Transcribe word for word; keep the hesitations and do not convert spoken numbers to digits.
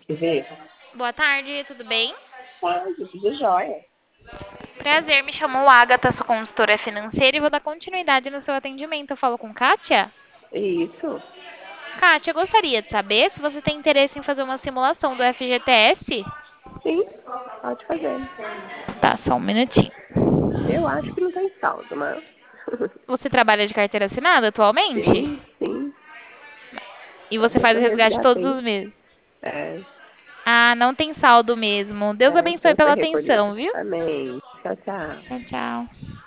Vê. Boa tarde, tudo bem? Ai, tudo jóia. Prazer, me chamo Agatha, sou consultora financeira e vou dar continuidade no seu atendimento. Eu falo com Kátia? Isso. Kátia, eu gostaria de saber se você tem interesse em fazer uma simulação do F G T S. Sim, pode fazer. Tá, só um minutinho. Eu acho que não tem saldo, mas. Você trabalha de carteira assinada atualmente? Sim, sim. E Pra você ver se faz o eu resgate todos resgatei. os meses? É, Ah, não tem saldo mesmo. Deus é, abençoe então pela foi recolhido. atenção, viu? Amém. Tchau, tchau. Tchau, tchau.